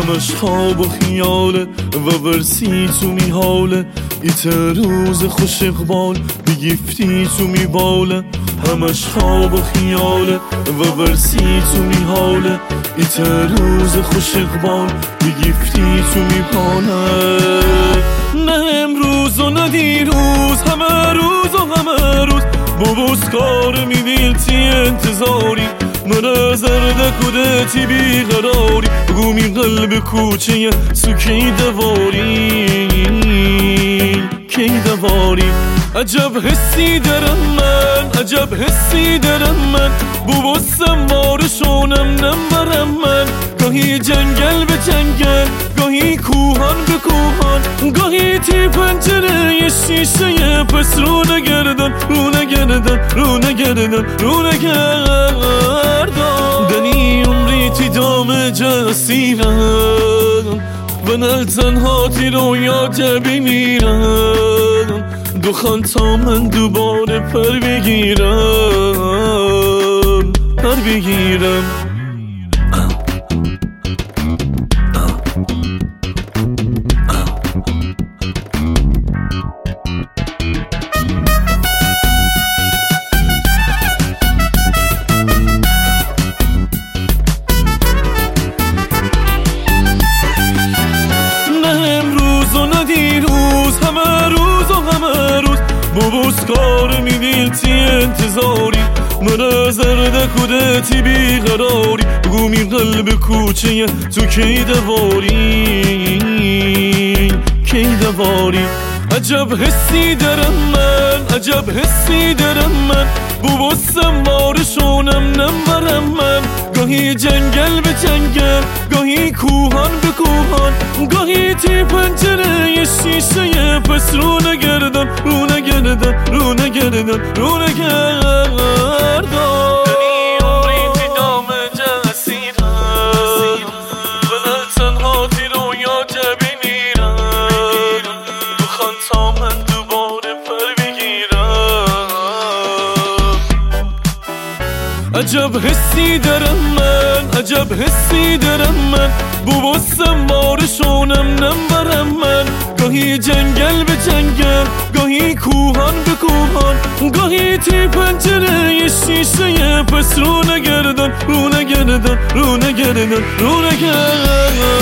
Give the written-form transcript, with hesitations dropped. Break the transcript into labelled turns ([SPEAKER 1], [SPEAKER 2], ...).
[SPEAKER 1] همش خواب و خیاله و ورسی تو میحاله ایت روز خوش اقبال بگیفتی تو میباله همش خواب و خیاله و ورسی تو میحاله ایت روز خوش اقبال بگیفتی تو میباله نه امروز و نه دیروز همه روز و همه روز بابوسکار میدیلتی انتظاری من زرد کدتی بیقراری گومی قلب کوچه سو کی دواری کی دواری عجب حسی دارم من عجب حسی دارم من بابوسم وارشونم نمبرم من گاهی جنگل به جنگل گاهی کوهان به کوهان گاهی تی پنجره شیشه پس رو نگردن رو نگردن رو نگردن رو نگردن دنی عمری تی دام جسیرم و نل تنها تی رویا جبی میرم دخان تا من دوباره پر بگیرم پر بگیرم بابوسکار میدیلتی انتظاری من زرد کدتی بیقراری گومی قلب کوچه تو کی دواری کی دواری عجب حسی دارم من عجب حسی دارم من بابوسم وارشونم نمبرم من گاهی جنگل به جنگل گاهی کوهان به کوهان گاهی تی پنجره شیشه پس رو نگردن رو نگردن رو نگردن رو نگردن دنی عمری تی دام جسیرم و نل تنها تی رویا جبی میرم بخوان تا من دوباره پر بگیرم عجب حسی دارم من عجب حسی دارم من بابوسم وارشونم نمبرم من گاهی جنگل به جنگل گاهی کوهان به کوهان گاهی تی پنجره شیشه پس رو نگردن رو نگردن رو نگردن رو نگردن